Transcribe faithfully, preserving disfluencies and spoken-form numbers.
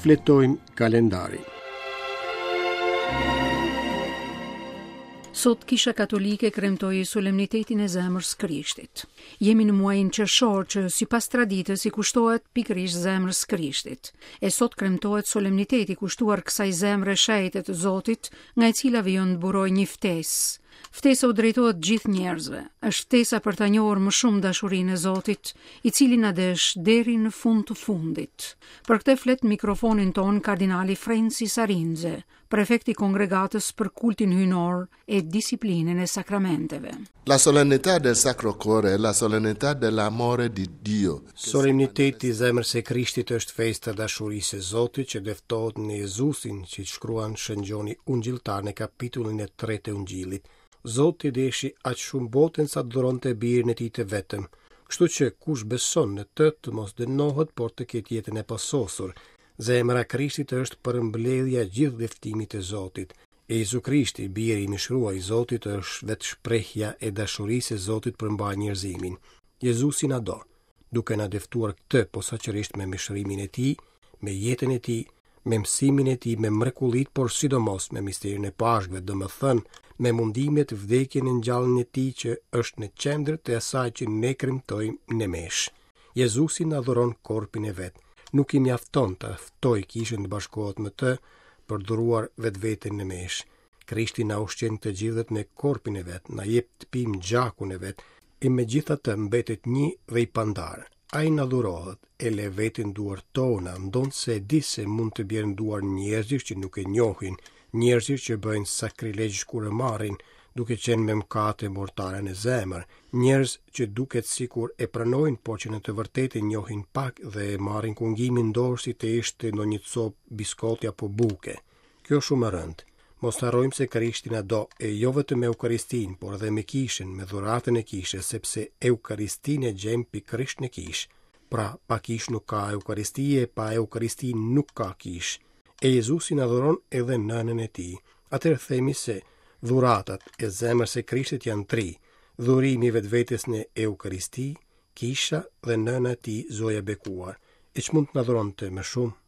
Fletojmë kalendarin. Sot Kisha Katolike kremtoi solemnitetin e zemrës Krishtit. Jemi në muajin qershor që sipas traditës i kushtohet pikërisht zemrës Krishtit. E sot kremtohet solemniteti kushtuar kësaj zemre shenjte të Zotit, nga e cila vjen të burojë një ftesë. Ftesa u drejtohet gjithë njerëzve. Është ftesa për ta njohur më shumë dashurinë e Zotit, i cili na desh deri në fund të fundit. Për këtë flet mikrofonin ton kardinali Francis Arinze, prefekti kongregatës për kultin hynor e disiplinën e sakramenteve. La solennità del Sacro Cuore è la solennità dell'amore di Dio. Solemniteti i zemrës së Krishtit është festa dashurisë së Zotit që deftohet në Jezusin, që shkruan shëngjoni ungjilltar në kapitullin e tretë të Ungjillit. Zoti deshi aq shumë botën sa dhuronte birin e tij të vetëm, kështu që kush beson në të të mos dënohet, por të ketë jetën e pasosur. Zemra e Krishtit është përmbledhja e gjithë leftimit të Zotit. E Jezu Krishti, biri i mishruar i Zotit, është vetë shprehja e dashurisë së Zotit përmbar njerëzimin. Jezusi na do, duke na deftuar këtë posaçërisht me mishërimin e tij, me jetën e tij, me mësimin e tij, me mrekullit, por sidomos me misterin e Pashkëve, domethënë me mundimet, vdekjen e ngjalljen e tij që është në qendër të asaj që ne kremtojmë në mesh. Jezusi na dhuron korpin e vet. Nuk i mjafton të ftoj kishën të bashkohet me të për dhuruar vetveten në mesh. Krishti na ushqen të gjithët me korpin e vet, na jep të pim gjakun e vet, e megjithatë mbetet një dhe i pandar. Ai na dhurohet, e le veten duar tona, ndonë se di se mund të bjerë duar njerëzish që nuk e njohin, njerëzish që bëjnë sakrilegj kur e marrin, duke qenë me mëkate mortare në zemër, njerëz që duket sikur e pranojnë, por që në të vërtetë e njohin pak dhe e marrin kungimin dorë si të ishte ndonjë copë biskoti apo buke. Kjo shumë e rëndë. Mos harrojmë se Krishti na do, e jo vetëm me Eukaristin, por edhe me kishën, me dhuratën e kishës, sepse Eukaristin e gjem pikërisht në kishë. Pra, pa kish nuk ka Eukaristie, pa Eukaristin nuk ka kish. E Jezusi na dhuron edhe nënën e tij. Atëherë themi se dhuratat e zemrës së Krishtit janë tri: dhurimi i vetvetes në Eukaristi, kisha dhe nëna e tij, Zoja e bekuar. E ç'mund të na dhuronte më shumë?